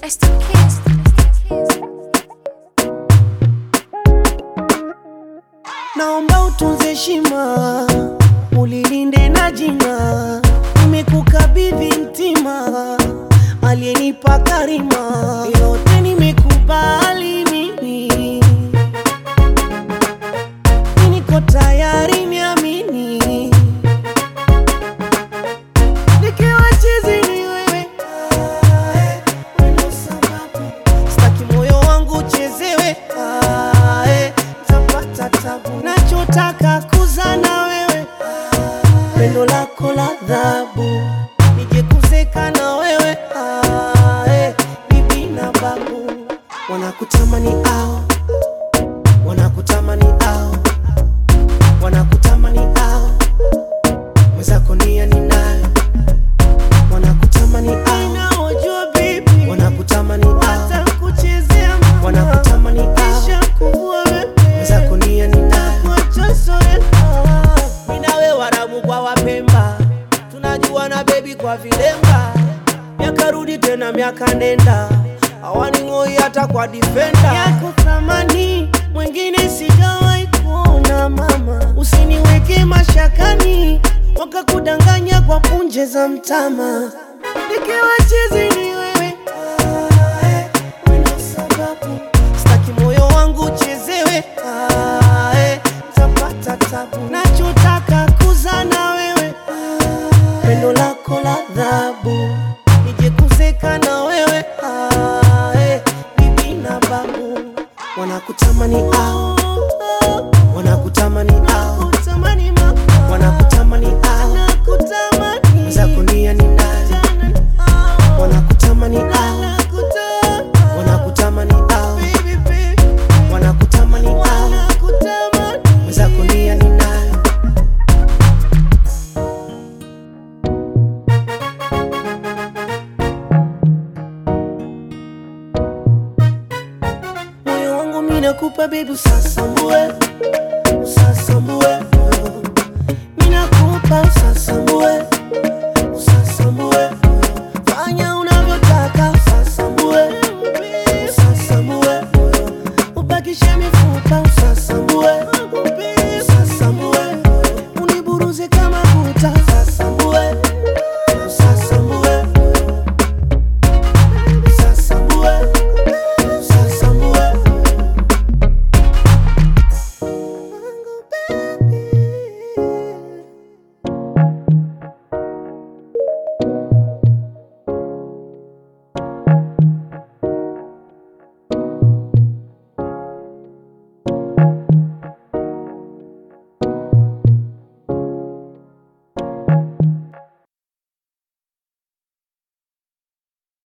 It's the kids. Naomba utunze heshima, ulilinde na jina. Nimekukabidhi mtima, aliyenipa karima. Yote nimekubali mimi, niko tayari niamini. Nikiwa chizi ni wewe, wendo sababu sitaki moyo wangu uchezewe. Tapata tabu, nachotaka kuzana wewe, pendo lako la dhabu, nije kuzeka na wewe. Bibi na babu wanakutamani ao, wanakutamani ao, wanakutamani ao, mwenzako nia ninayo. Wanakutamani ao, ninawajua baby, wanakutamani ao, watakuchezea mama, wanakutamani ao, kisha kuvua wewe, mwenzako nia ninayo. Wacha soya, mina we warabu kwa wapemba, tunajua na baby kwa vilemba. Miaka rudi tena miaka nenda, hawani ngoi hata kwa defender. Yako thamani mwingine sijawahi kuona mama, usiniweke mashakani wakakudanganya kwa punje za mtama. Nikiwa chizi ni wewe, wendo sababu sitaki moyo wangu uchezewe. Tapata tabu, nachotaka kuzana wewe, pendo lako la dhabu, nije kuzeka na wewe. Bibi na babu wanakutamani ao, wanakutamani ao, wanakutamani ao, mwenzako nia ninayo. Wanakutamani ao, wanakutamani ao, wanakutamani ao, mwenzako nia ninayo. Moyo wangu mimi nakupa baby, usasambue, usasambue. Mimi nakupa usasambue.